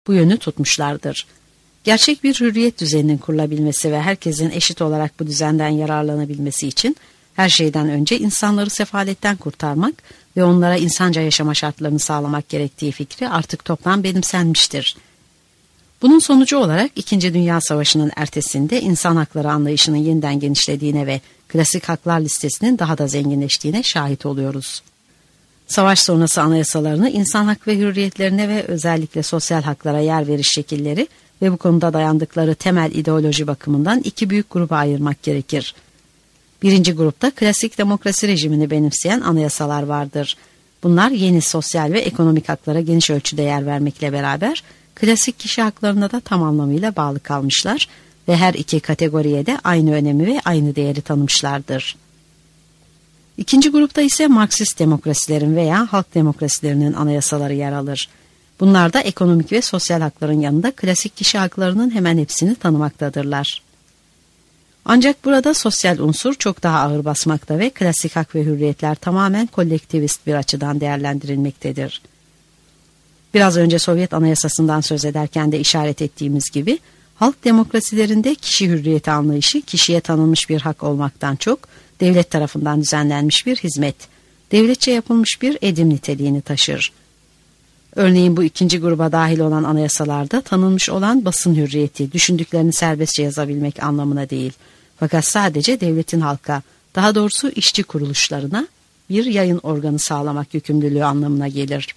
bu yönü tutmuşlardır. Gerçek bir hürriyet düzeninin kurulabilmesi ve herkesin eşit olarak bu düzenden yararlanabilmesi için her şeyden önce insanları sefaletten kurtarmak ve onlara insanca yaşama şartlarını sağlamak gerektiği fikri artık toptan benimsenmiştir. Bunun sonucu olarak 2. Dünya Savaşı'nın ertesinde insan hakları anlayışının yeniden genişlediğine ve klasik haklar listesinin daha da zenginleştiğine şahit oluyoruz. Savaş sonrası anayasalarını insan hak ve hürriyetlerine ve özellikle sosyal haklara yer veriş şekilleri ve bu konuda dayandıkları temel ideoloji bakımından iki büyük gruba ayırmak gerekir. Birinci grupta klasik demokrasi rejimini benimseyen anayasalar vardır. Bunlar yeni sosyal ve ekonomik haklara geniş ölçüde yer vermekle beraber klasik kişi haklarına da tam anlamıyla bağlı kalmışlar ve her iki kategoriye de aynı önemi ve aynı değeri tanımışlardır. İkinci grupta ise Marksist demokrasilerin veya halk demokrasilerinin anayasaları yer alır. Bunlar da ekonomik ve sosyal hakların yanında klasik kişi haklarının hemen hepsini tanımaktadırlar. Ancak burada sosyal unsur çok daha ağır basmakta ve klasik hak ve hürriyetler tamamen kolektivist bir açıdan değerlendirilmektedir. Biraz önce Sovyet Anayasası'ndan söz ederken de işaret ettiğimiz gibi, halk demokrasilerinde kişi hürriyeti anlayışı kişiye tanınmış bir hak olmaktan çok, devlet tarafından düzenlenmiş bir hizmet, devletçe yapılmış bir edim niteliğini taşır. Örneğin bu ikinci gruba dahil olan anayasalarda tanınmış olan basın hürriyeti, düşündüklerini serbestçe yazabilmek anlamına değil, fakat sadece devletin halka, daha doğrusu işçi kuruluşlarına bir yayın organı sağlamak yükümlülüğü anlamına gelir.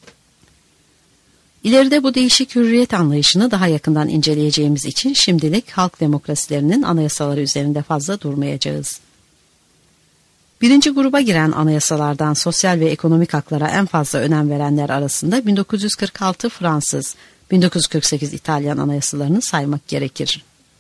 İleride bu değişik hürriyet anlayışını daha yakından inceleyeceğimiz için şimdilik halk demokrasilerinin anayasaları üzerinde fazla durmayacağız. Birinci gruba giren anayasalardan sosyal ve ekonomik haklara en fazla önem verenler arasında 1946 Fransız, 1948 İtalyan anayasalarını saymak gerekir.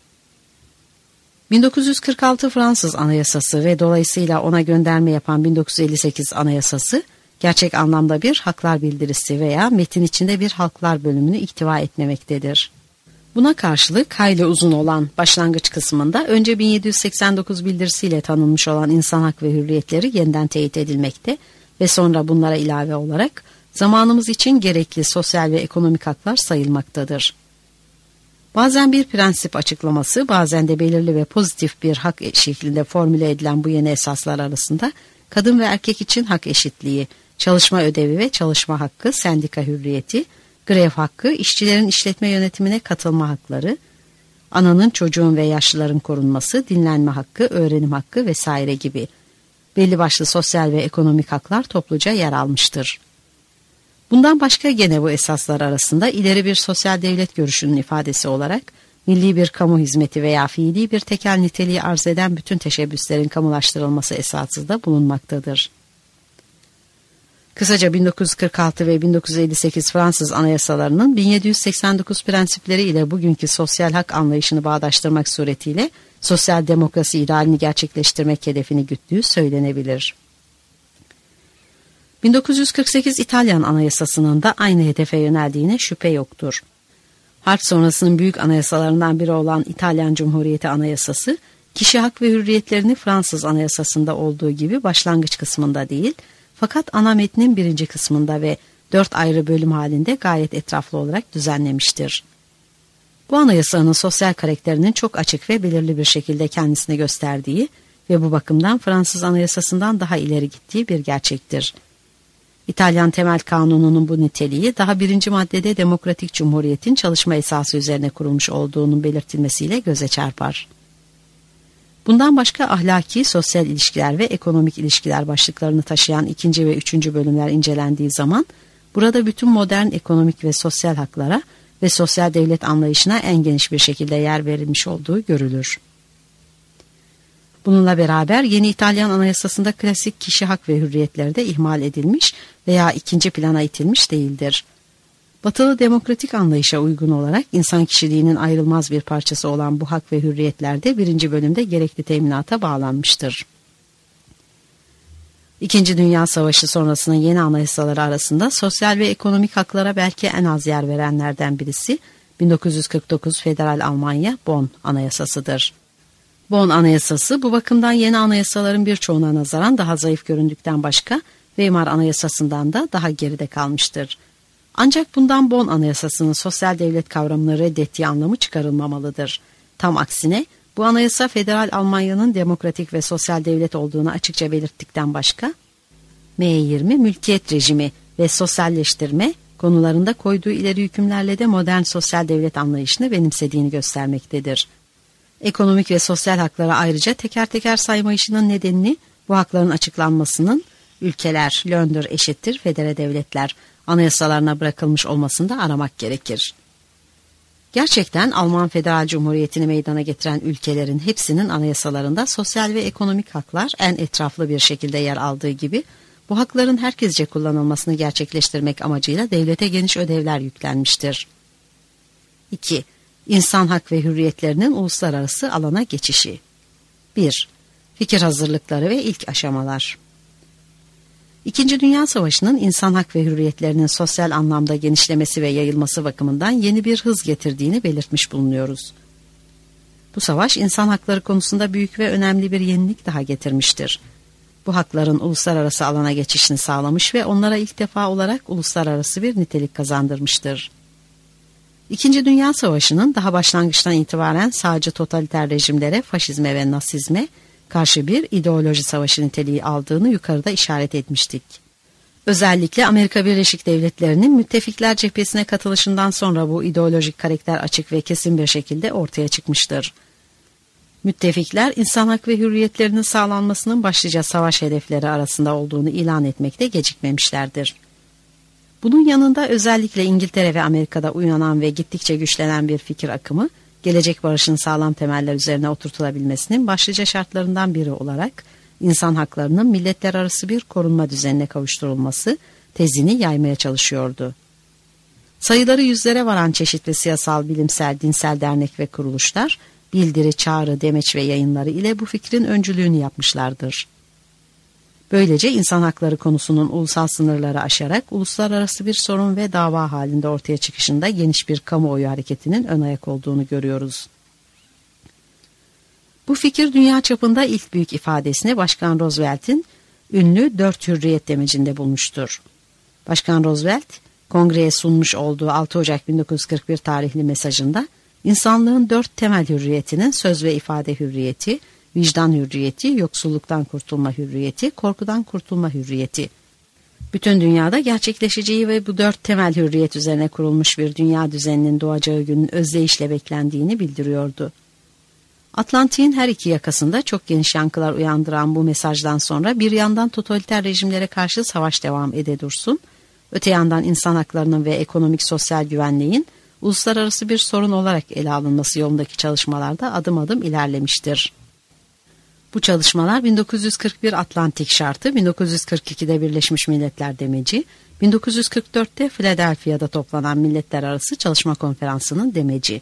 1946 Fransız Anayasası ve dolayısıyla ona gönderme yapan 1958 Anayasası, gerçek anlamda bir haklar bildirisi veya metin içinde bir haklar bölümünü ihtiva etmemektedir. Buna karşılık hayli uzun olan başlangıç kısmında önce 1789 bildirisiyle tanınmış olan insan hak ve hürriyetleri yeniden teyit edilmekte ve sonra bunlara ilave olarak zamanımız için gerekli sosyal ve ekonomik haklar sayılmaktadır. Bazen bir prensip açıklaması, bazen de belirli ve pozitif bir hak şeklinde formüle edilen bu yeni esaslar arasında kadın ve erkek için hak eşitliği, çalışma ödevi ve çalışma hakkı, sendika hürriyeti, grev hakkı, işçilerin işletme yönetimine katılma hakları, ananın, çocuğun ve yaşlıların korunması, dinlenme hakkı, öğrenim hakkı vesaire gibi belli başlı sosyal ve ekonomik haklar topluca yer almıştır. Bundan başka gene bu esaslar arasında ileri bir sosyal devlet görüşünün ifadesi olarak milli bir kamu hizmeti veya fiili bir tekel niteliği arz eden bütün teşebbüslerin kamulaştırılması esası da bulunmaktadır. Kısaca 1946 ve 1958 Fransız anayasalarının 1789 prensipleri ile bugünkü sosyal hak anlayışını bağdaştırmak suretiyle sosyal demokrasi idealini gerçekleştirmek hedefini güttüğü söylenebilir. 1948 İtalyan Anayasası'nın da aynı hedefe yöneldiğine şüphe yoktur. Harp sonrasının büyük anayasalarından biri olan İtalyan Cumhuriyeti Anayasası, kişi hak ve hürriyetlerini Fransız Anayasası'nda olduğu gibi başlangıç kısmında değil, fakat ana metnin birinci kısmında ve 4 ayrı bölüm halinde gayet etraflı olarak düzenlemiştir. Bu anayasanın sosyal karakterinin çok açık ve belirli bir şekilde kendisini gösterdiği ve bu bakımdan Fransız Anayasası'ndan daha ileri gittiği bir gerçektir. İtalyan Temel Kanunu'nun bu niteliği daha birinci maddede demokratik cumhuriyetin çalışma esası üzerine kurulmuş olduğunun belirtilmesiyle göze çarpar. Bundan başka ahlaki, sosyal ilişkiler ve ekonomik ilişkiler başlıklarını taşıyan 2. ve 3. bölümler incelendiği zaman burada bütün modern ekonomik ve sosyal haklara ve sosyal devlet anlayışına en geniş bir şekilde yer verilmiş olduğu görülür. Bununla beraber yeni İtalyan Anayasası'nda klasik kişi hak ve hürriyetleri de ihmal edilmiş veya ikinci plana itilmiş değildir. Batılı demokratik anlayışa uygun olarak insan kişiliğinin ayrılmaz bir parçası olan bu hak ve hürriyetler de 1. bölümde gerekli teminata bağlanmıştır. 2. Dünya Savaşı sonrasının yeni anayasaları arasında sosyal ve ekonomik haklara belki en az yer verenlerden birisi 1949 Federal Almanya Bonn Anayasası'dır. Bonn Anayasası bu bakımdan yeni anayasaların birçoğuna nazaran daha zayıf göründükten başka Weimar Anayasası'ndan da daha geride kalmıştır. Ancak bundan Bonn Anayasası'nın sosyal devlet kavramını reddettiği anlamı çıkarılmamalıdır. Tam aksine bu anayasa federal Almanya'nın demokratik ve sosyal devlet olduğunu açıkça belirttikten başka, M20 mülkiyet rejimi ve sosyalleştirme konularında koyduğu ileri hükümlerle de modern sosyal devlet anlayışını benimsediğini göstermektedir. Ekonomik ve sosyal hakları ayrıca teker teker sayma işinin nedenini bu hakların açıklanmasının ülkeler, Länder eşittir federe devletler anayasalarına bırakılmış olmasında aramak gerekir. Gerçekten Alman Federal Cumhuriyeti'ni meydana getiren ülkelerin hepsinin anayasalarında sosyal ve ekonomik haklar en etraflı bir şekilde yer aldığı gibi, bu hakların herkesce kullanılmasını gerçekleştirmek amacıyla devlete geniş ödevler yüklenmiştir. 2. İnsan hak ve hürriyetlerinin uluslararası alana geçişi. 1. Fikir hazırlıkları ve ilk aşamalar. İkinci Dünya Savaşı'nın insan hak ve hürriyetlerinin sosyal anlamda genişlemesi ve yayılması bakımından yeni bir hız getirdiğini belirtmiş bulunuyoruz. Bu savaş insan hakları konusunda büyük ve önemli bir yenilik daha getirmiştir. Bu hakların uluslararası alana geçişini sağlamış ve onlara ilk defa olarak uluslararası bir nitelik kazandırmıştır. İkinci Dünya Savaşı'nın daha başlangıçtan itibaren sağcı totaliter rejimlere, faşizme ve nasizme karşı bir ideoloji savaşı niteliği aldığını yukarıda işaret etmiştik. Özellikle Amerika Birleşik Devletleri'nin müttefikler cephesine katılışından sonra bu ideolojik karakter açık ve kesin bir şekilde ortaya çıkmıştır. Müttefikler insan hak ve hürriyetlerinin sağlanmasının başlıca savaş hedefleri arasında olduğunu ilan etmekte gecikmemişlerdir. Bunun yanında özellikle İngiltere ve Amerika'da uyanan ve gittikçe güçlenen bir fikir akımı, gelecek barışın sağlam temeller üzerine oturtulabilmesinin başlıca şartlarından biri olarak insan haklarının milletler arası bir korunma düzenine kavuşturulması tezini yaymaya çalışıyordu. Sayıları yüzlere varan çeşitli siyasal, bilimsel, dinsel dernek ve kuruluşlar, bildiri, çağrı, demeç ve yayınları ile bu fikrin öncülüğünü yapmışlardır. Böylece insan hakları konusunun ulusal sınırları aşarak uluslararası bir sorun ve dava halinde ortaya çıkışında geniş bir kamuoyu hareketinin ön ayak olduğunu görüyoruz. Bu fikir dünya çapında ilk büyük ifadesini Başkan Roosevelt'in ünlü 4 hürriyet demecinde bulmuştur. Başkan Roosevelt, kongreye sunmuş olduğu 6 Ocak 1941 tarihli mesajında, insanlığın 4 temel hürriyetinin söz ve ifade hürriyeti, vicdan hürriyeti, yoksulluktan kurtulma hürriyeti, korkudan kurtulma hürriyeti, bütün dünyada gerçekleşeceği ve bu 4 temel hürriyet üzerine kurulmuş bir dünya düzeninin doğacağı günün özdeyişle beklendiğini bildiriyordu. Atlantik'in her iki yakasında çok geniş yankılar uyandıran bu mesajdan sonra bir yandan totaliter rejimlere karşı savaş devam ede dursun, öte yandan insan haklarının ve ekonomik sosyal güvenliğin uluslararası bir sorun olarak ele alınması yolundaki çalışmalarda adım adım ilerlemiştir. Bu çalışmalar 1941 Atlantik Şartı, 1942'de Birleşmiş Milletler Demeci, 1944'te Philadelphia'da toplanan Milletler Arası Çalışma Konferansı'nın demeci,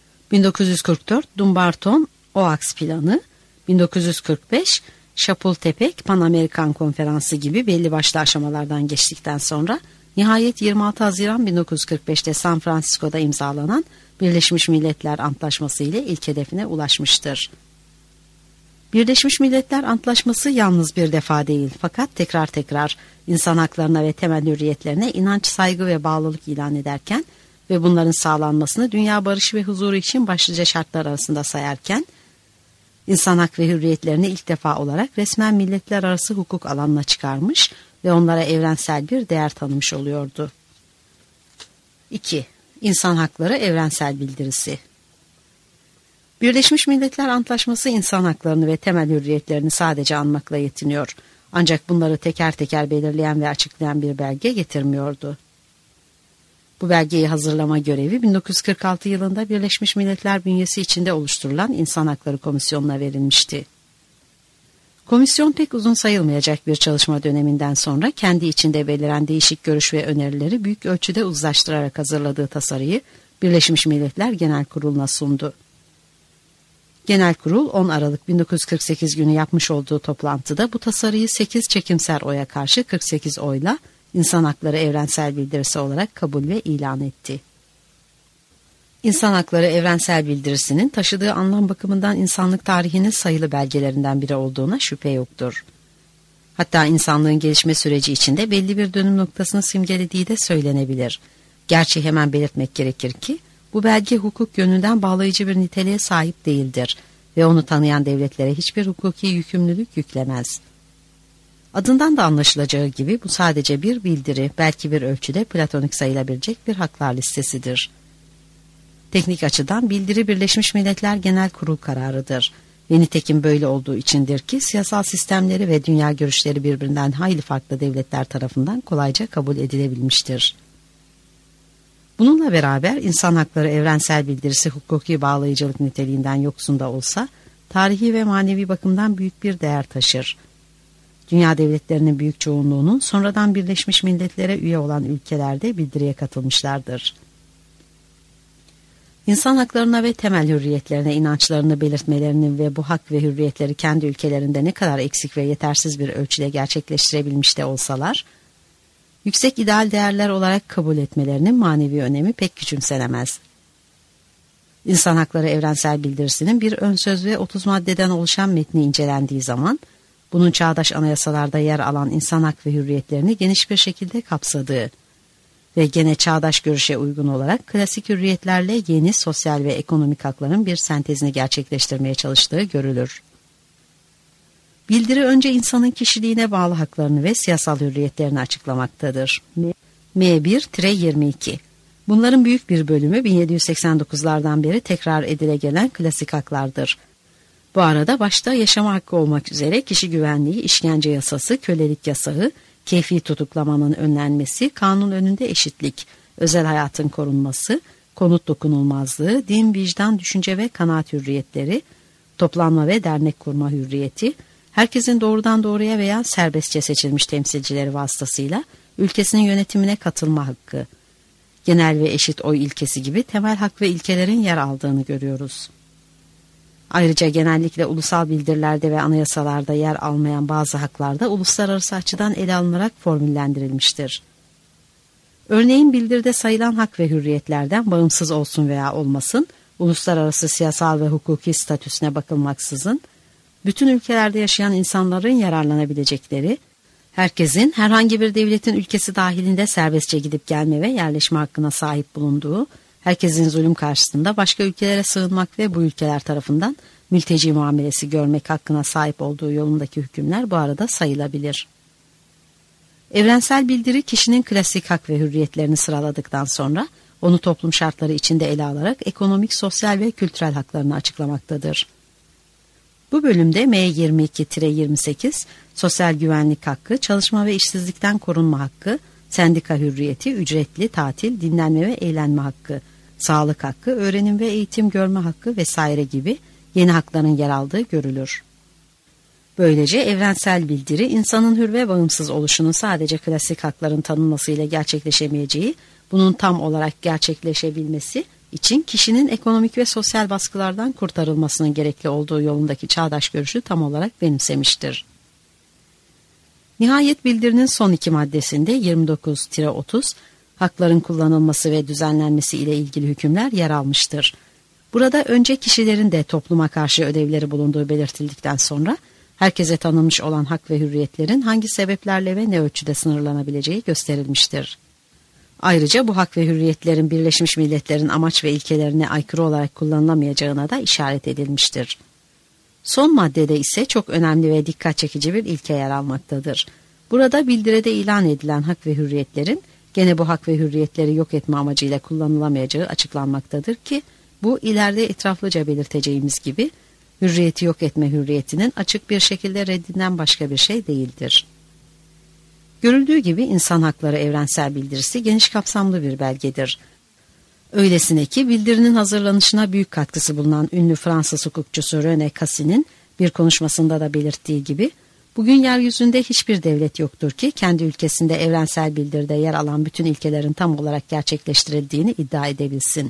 1944 Dumbarton-Oaks Planı, 1945 Chapultepec Pan-Amerikan Konferansı gibi belli başlı aşamalardan geçtikten sonra nihayet 26 Haziran 1945'te San Francisco'da imzalanan Birleşmiş Milletler Antlaşması ile ilk hedefine ulaşmıştır. Birleşmiş Milletler Antlaşması yalnız bir defa değil, fakat tekrar tekrar insan haklarına ve temel hürriyetlerine inanç, saygı ve bağlılık ilan ederken ve bunların sağlanmasını dünya barışı ve huzuru için başlıca şartlar arasında sayarken, insan hak ve hürriyetlerini ilk defa olarak resmen milletler arası hukuk alanına çıkarmış ve onlara evrensel bir değer tanımış oluyordu. 2. İnsan Hakları Evrensel Bildirisi. Birleşmiş Milletler Antlaşması insan haklarını ve temel hürriyetlerini sadece anmakla yetiniyor. Ancak bunları teker teker belirleyen ve açıklayan bir belge getirmiyordu. Bu belgeyi hazırlama görevi 1946 yılında Birleşmiş Milletler bünyesi içinde oluşturulan İnsan Hakları Komisyonu'na verilmişti. Komisyon pek uzun sayılmayacak bir çalışma döneminden sonra kendi içinde beliren değişik görüş ve önerileri büyük ölçüde uzlaştırarak hazırladığı tasarıyı Birleşmiş Milletler Genel Kurulu'na sundu. Genel Kurul 10 Aralık 1948 günü yapmış olduğu toplantıda bu tasarıyı 8 çekimser oya karşı 48 oyla İnsan Hakları Evrensel Bildirisi olarak kabul ve ilan etti. İnsan Hakları Evrensel Bildirisi'nin taşıdığı anlam bakımından insanlık tarihinin sayılı belgelerinden biri olduğuna şüphe yoktur. Hatta insanlığın gelişme süreci içinde belli bir dönüm noktasını simgelediği de söylenebilir. Gerçi hemen belirtmek gerekir ki bu belge hukuk yönünden bağlayıcı bir niteliğe sahip değildir ve onu tanıyan devletlere hiçbir hukuki yükümlülük yüklemez. Adından da anlaşılacağı gibi bu sadece bir bildiri, belki bir ölçüde platonik sayılabilecek bir haklar listesidir. Teknik açıdan bildiri Birleşmiş Milletler Genel Kurul kararıdır ve nitekim böyle olduğu içindir ki siyasal sistemleri ve dünya görüşleri birbirinden hayli farklı devletler tarafından kolayca kabul edilebilmiştir. Bununla beraber insan hakları evrensel bildirisi hukuki bağlayıcılık niteliğinden yoksun da olsa tarihi ve manevi bakımdan büyük bir değer taşır. Dünya devletlerinin büyük çoğunluğunun sonradan Birleşmiş Milletler'e üye olan ülkelerde bildiriye katılmışlardır. İnsan haklarına ve temel hürriyetlerine inançlarını belirtmelerinin ve bu hak ve hürriyetleri kendi ülkelerinde ne kadar eksik ve yetersiz bir ölçüde gerçekleştirebilmiş de olsalar, yüksek ideal değerler olarak kabul etmelerinin manevi önemi pek küçümsenemez. İnsan Hakları Evrensel Bildirisi'nin bir ön söz ve 30 maddeden oluşan metni incelendiği zaman, bunun çağdaş anayasalarda yer alan insan hak ve hürriyetlerini geniş bir şekilde kapsadığı ve gene çağdaş görüşe uygun olarak klasik hürriyetlerle yeni sosyal ve ekonomik hakların bir sentezini gerçekleştirmeye çalıştığı görülür. Bildiri önce insanın kişiliğine bağlı haklarını ve siyasal hürriyetlerini açıklamaktadır. M1-22. Bunların büyük bir bölümü 1789'lardan beri tekrar edile gelen klasik haklardır. Bu arada başta yaşama hakkı olmak üzere kişi güvenliği, işkence yasası, kölelik yasağı, keyfi tutuklamanın önlenmesi, kanun önünde eşitlik, özel hayatın korunması, konut dokunulmazlığı, din, vicdan, düşünce ve kanaat hürriyetleri, toplanma ve dernek kurma hürriyeti, herkesin doğrudan doğruya veya serbestçe seçilmiş temsilcileri vasıtasıyla ülkesinin yönetimine katılma hakkı, genel ve eşit oy ilkesi gibi temel hak ve ilkelerin yer aldığını görüyoruz. Ayrıca genellikle ulusal bildirilerde ve anayasalarda yer almayan bazı haklar da uluslararası açıdan ele alınarak formüllendirilmiştir. Örneğin bildiride sayılan hak ve hürriyetlerden bağımsız olsun veya olmasın, uluslararası siyasal ve hukuki statüsüne bakılmaksızın, bütün ülkelerde yaşayan insanların yararlanabilecekleri, herkesin herhangi bir devletin ülkesi dahilinde serbestçe gidip gelme ve yerleşme hakkına sahip bulunduğu, herkesin zulüm karşısında başka ülkelere sığınmak ve bu ülkeler tarafından mülteci muamelesi görmek hakkına sahip olduğu yolundaki hükümler bu arada sayılabilir. Evrensel bildiri kişinin klasik hak ve hürriyetlerini sıraladıktan sonra onu toplum şartları içinde ele alarak ekonomik, sosyal ve kültürel haklarını açıklamaktadır. Bu bölümde M22-28 sosyal güvenlik hakkı, çalışma ve işsizlikten korunma hakkı, sendika hürriyeti, ücretli tatil, dinlenme ve eğlenme hakkı, sağlık hakkı, öğrenim ve eğitim görme hakkı vesaire gibi yeni hakların yer aldığı görülür. Böylece evrensel bildiri insanın hür ve bağımsız oluşunun sadece klasik hakların tanınmasıyla gerçekleşemeyeceği, bunun tam olarak gerçekleşebilmesi için kişinin ekonomik ve sosyal baskılardan kurtarılmasının gerekli olduğu yolundaki çağdaş görüşü tam olarak benimsemiştir. Nihayet bildirinin son iki maddesinde 29-30 hakların kullanılması ve düzenlenmesi ile ilgili hükümler yer almıştır. Burada önce kişilerin de topluma karşı ödevleri bulunduğu belirtildikten sonra herkese tanınmış olan hak ve hürriyetlerin hangi sebeplerle ve ne ölçüde sınırlanabileceği gösterilmiştir. Ayrıca bu hak ve hürriyetlerin Birleşmiş Milletler'in amaç ve ilkelerine aykırı olarak kullanılamayacağına da işaret edilmiştir. Son maddede ise çok önemli ve dikkat çekici bir ilke yer almaktadır. Burada bildiride ilan edilen hak ve hürriyetlerin gene bu hak ve hürriyetleri yok etme amacıyla kullanılamayacağı açıklanmaktadır ki bu ileride etraflıca belirteceğimiz gibi hürriyeti yok etme hürriyetinin açık bir şekilde reddinden başka bir şey değildir. Görüldüğü gibi insan hakları evrensel bildirisi geniş kapsamlı bir belgedir. Öylesine ki bildirinin hazırlanışına büyük katkısı bulunan ünlü Fransız hukukçusu René Cassin'in bir konuşmasında da belirttiği gibi, bugün yeryüzünde hiçbir devlet yoktur ki kendi ülkesinde evrensel bildiride yer alan bütün ilkelerin tam olarak gerçekleştirildiğini iddia edebilsin.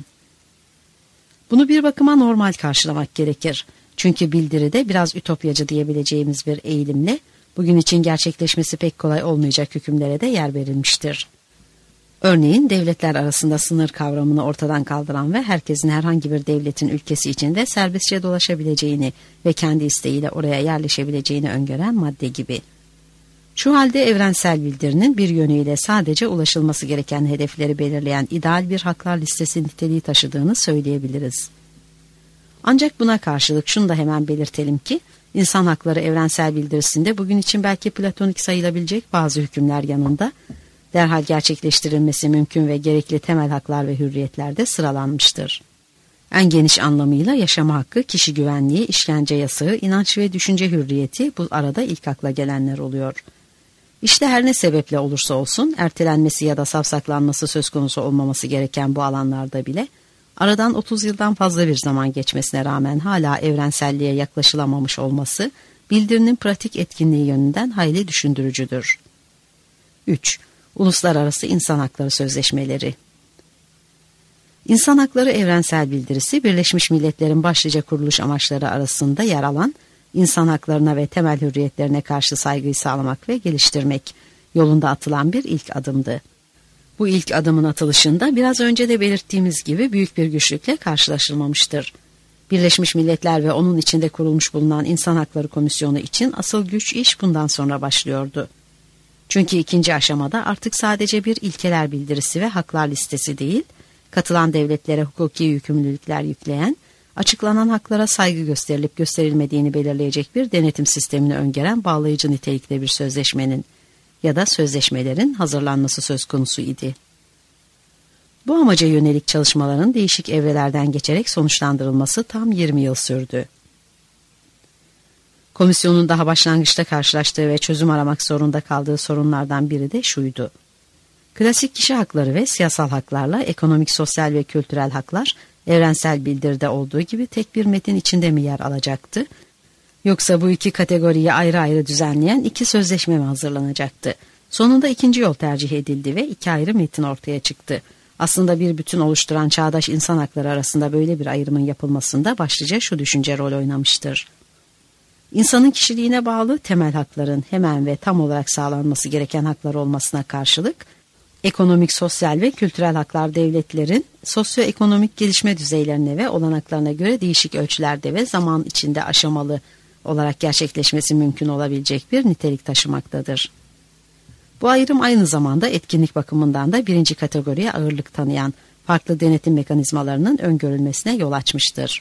Bunu bir bakıma normal karşılamak gerekir. Çünkü bildiride biraz ütopyacı diyebileceğimiz bir eğilimle bugün için gerçekleşmesi pek kolay olmayacak hükümlere de yer verilmiştir. Örneğin devletler arasında sınır kavramını ortadan kaldıran ve herkesin herhangi bir devletin ülkesi içinde serbestçe dolaşabileceğini ve kendi isteğiyle oraya yerleşebileceğini öngören madde gibi. Şu halde evrensel bildirinin bir yönüyle sadece ulaşılması gereken hedefleri belirleyen ideal bir haklar listesi niteliği taşıdığını söyleyebiliriz. Ancak buna karşılık şunu da hemen belirtelim ki, insan hakları evrensel bildirisinde bugün için belki platonik sayılabilecek bazı hükümler yanında, derhal gerçekleştirilmesi mümkün ve gerekli temel haklar ve hürriyetler de sıralanmıştır. En geniş anlamıyla yaşama hakkı, kişi güvenliği, işkence yasağı, inanç ve düşünce hürriyeti bu arada ilk akla gelenler oluyor. İşte her ne sebeple olursa olsun, ertelenmesi ya da savsaklanması söz konusu olmaması gereken bu alanlarda bile, aradan 30 yıldan fazla bir zaman geçmesine rağmen hala evrenselliğe yaklaşılamamış olması, bildirinin pratik etkinliği yönünden hayli düşündürücüdür. 3. Uluslararası İnsan Hakları Sözleşmeleri. İnsan Hakları Evrensel Bildirisi, Birleşmiş Milletler'in başlıca kuruluş amaçları arasında yer alan, insan haklarına ve temel hürriyetlerine karşı saygıyı sağlamak ve geliştirmek yolunda atılan bir ilk adımdı. Bu ilk adımın atılışında biraz önce de belirttiğimiz gibi büyük bir güçlükle karşılaşılmamıştır. Birleşmiş Milletler ve onun içinde kurulmuş bulunan İnsan Hakları Komisyonu için asıl güç iş bundan sonra başlıyordu. Çünkü ikinci aşamada artık sadece bir ilkeler bildirisi ve haklar listesi değil, katılan devletlere hukuki yükümlülükler yükleyen, açıklanan haklara saygı gösterilip gösterilmediğini belirleyecek bir denetim sistemini öngören bağlayıcı nitelikte bir sözleşmenin ya da sözleşmelerin hazırlanması söz konusu idi. Bu amaca yönelik çalışmaların değişik evrelerden geçerek sonuçlandırılması tam 20 yıl sürdü. Komisyonun daha başlangıçta karşılaştığı ve çözüm aramak zorunda kaldığı sorunlardan biri de şuydu. Klasik kişi hakları ve siyasal haklarla ekonomik, sosyal ve kültürel haklar evrensel bildiride olduğu gibi tek bir metin içinde mi yer alacaktı? Yoksa bu iki kategoriyi ayrı ayrı düzenleyen iki sözleşme mi hazırlanacaktı? Sonunda ikinci yol tercih edildi ve iki ayrı metin ortaya çıktı. Aslında bir bütün oluşturan çağdaş insan hakları arasında böyle bir ayrımın yapılmasında başlıca şu düşünce rol oynamıştır. İnsanın kişiliğine bağlı temel hakların hemen ve tam olarak sağlanması gereken haklar olmasına karşılık, ekonomik, sosyal ve kültürel haklar devletlerin sosyoekonomik gelişme düzeylerine ve olanaklarına göre değişik ölçülerde ve zaman içinde aşamalı olarak gerçekleşmesi mümkün olabilecek bir nitelik taşımaktadır. Bu ayrım aynı zamanda etkinlik bakımından da birinci kategoriye ağırlık tanıyan farklı denetim mekanizmalarının öngörülmesine yol açmıştır.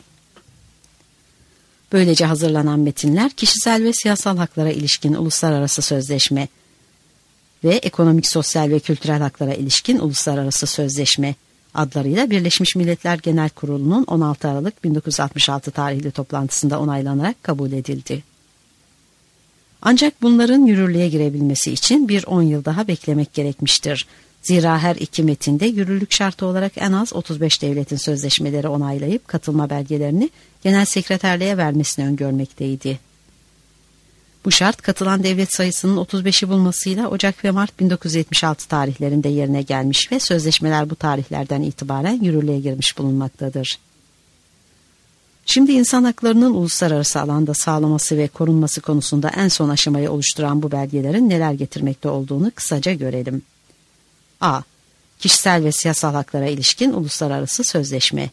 Böylece hazırlanan metinler kişisel ve siyasal haklara ilişkin uluslararası sözleşme ve ekonomik, sosyal ve kültürel haklara ilişkin uluslararası sözleşme adlarıyla Birleşmiş Milletler Genel Kurulu'nun 16 Aralık 1966 tarihli toplantısında onaylanarak kabul edildi. Ancak bunların yürürlüğe girebilmesi için bir 10 yıl daha beklemek gerekmiştir. Zira her iki metinde yürürlük şartı olarak en az 35 devletin sözleşmeleri onaylayıp katılma belgelerini Genel Sekreterliğe vermesini öngörmekteydi. Bu şart katılan devlet sayısının 35'i bulmasıyla Ocak ve Mart 1976 tarihlerinde yerine gelmiş ve sözleşmeler bu tarihlerden itibaren yürürlüğe girmiş bulunmaktadır. Şimdi insan haklarının uluslararası alanda sağlaması ve korunması konusunda en son aşamayı oluşturan bu belgelerin neler getirmekte olduğunu kısaca görelim. A. Kişisel ve siyasal haklara ilişkin uluslararası sözleşme.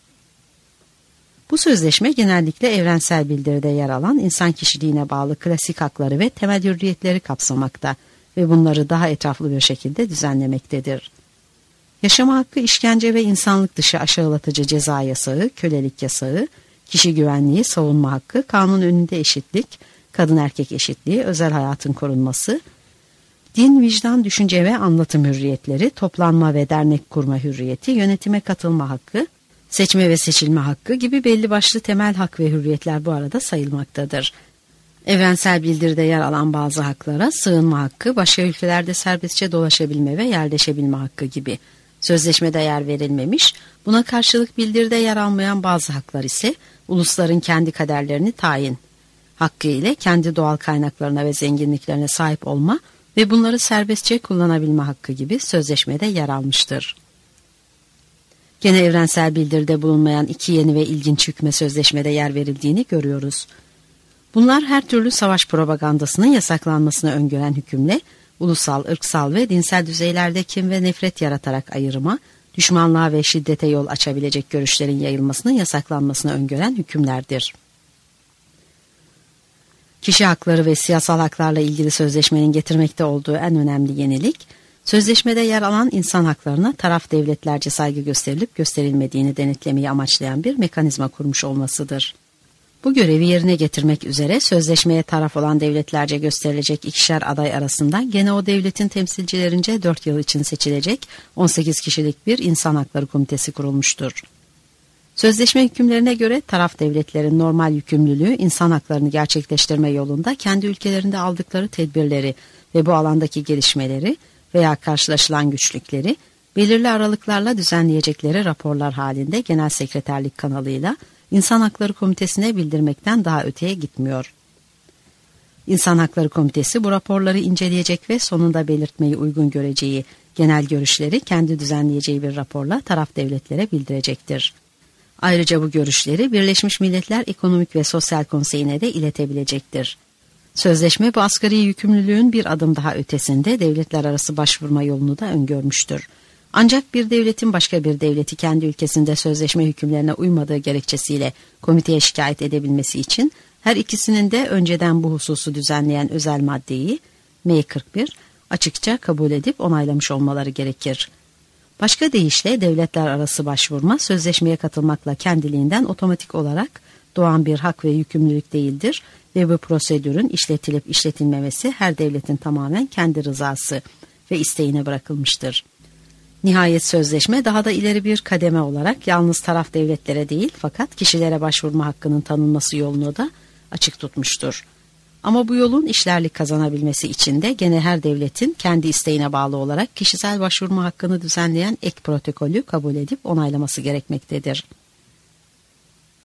Bu sözleşme genellikle evrensel bildiride yer alan insan kişiliğine bağlı klasik hakları ve temel hürriyetleri kapsamakta ve bunları daha etraflı bir şekilde düzenlemektedir. Yaşama hakkı, işkence ve insanlık dışı aşağılatıcı ceza yasağı, kölelik yasağı, kişi güvenliği, savunma hakkı, kanun önünde eşitlik, kadın erkek eşitliği, özel hayatın korunması, din, vicdan, düşünce ve anlatım hürriyetleri, toplanma ve dernek kurma hürriyeti, yönetime katılma hakkı, seçme ve seçilme hakkı gibi belli başlı temel hak ve hürriyetler bu arada sayılmaktadır. Evrensel bildiride yer alan bazı haklara sığınma hakkı, başka ülkelerde serbestçe dolaşabilme ve yerleşebilme hakkı gibi sözleşmede yer verilmemiş, buna karşılık bildiride yer almayan bazı haklar ise ulusların kendi kaderlerini tayin hakkı ile kendi doğal kaynaklarına ve zenginliklerine sahip olma ve bunları serbestçe kullanabilme hakkı gibi sözleşmede yer almıştır. Gene evrensel bildiride bulunmayan iki yeni ve ilginç hükme sözleşmede yer verildiğini görüyoruz. Bunlar her türlü savaş propagandasının yasaklanmasını öngören hükümle, ulusal, ırksal ve dinsel düzeylerde kin ve nefret yaratarak ayrıma, düşmanlığa ve şiddete yol açabilecek görüşlerin yayılmasının yasaklanmasını öngören hükümlerdir. Kişi hakları ve siyasal haklarla ilgili sözleşmenin getirmekte olduğu en önemli yenilik, sözleşmede yer alan insan haklarına taraf devletlerce saygı gösterilip gösterilmediğini denetlemeyi amaçlayan bir mekanizma kurmuş olmasıdır. Bu görevi yerine getirmek üzere sözleşmeye taraf olan devletlerce gösterilecek ikişer aday arasından gene o devletin temsilcilerince 4 yıl için seçilecek 18 kişilik bir insan hakları komitesi kurulmuştur. Sözleşme hükümlerine göre taraf devletlerin normal yükümlülüğü insan haklarını gerçekleştirme yolunda kendi ülkelerinde aldıkları tedbirleri ve bu alandaki gelişmeleri veya karşılaşılan güçlükleri belirli aralıklarla düzenleyecekleri raporlar halinde Genel Sekreterlik kanalıyla İnsan Hakları Komitesi'ne bildirmekten daha öteye gitmiyor. İnsan Hakları Komitesi bu raporları inceleyecek ve sonunda belirtmeyi uygun göreceği genel görüşleri kendi düzenleyeceği bir raporla taraf devletlere bildirecektir. Ayrıca bu görüşleri Birleşmiş Milletler Ekonomik ve Sosyal Konseyi'ne de iletebilecektir. Sözleşme bu asgari yükümlülüğün bir adım daha ötesinde devletler arası başvurma yolunu da öngörmüştür. Ancak bir devletin başka bir devleti kendi ülkesinde sözleşme hükümlerine uymadığı gerekçesiyle komiteye şikayet edebilmesi için her ikisinin de önceden bu hususu düzenleyen özel maddeyi M41 açıkça kabul edip onaylamış olmaları gerekir. Başka deyişle devletler arası başvurma sözleşmeye katılmakla kendiliğinden otomatik olarak doğan bir hak ve yükümlülük değildir ve bu prosedürün işletilip işletilmemesi her devletin tamamen kendi rızası ve isteğine bırakılmıştır. Nihayet sözleşme daha da ileri bir kademe olarak yalnız taraf devletlere değil fakat kişilere başvurma hakkının tanınması yolunu da açık tutmuştur. Ama bu yolun işlerlik kazanabilmesi için de gene her devletin kendi isteğine bağlı olarak kişisel başvurma hakkını düzenleyen ek protokolü kabul edip onaylaması gerekmektedir.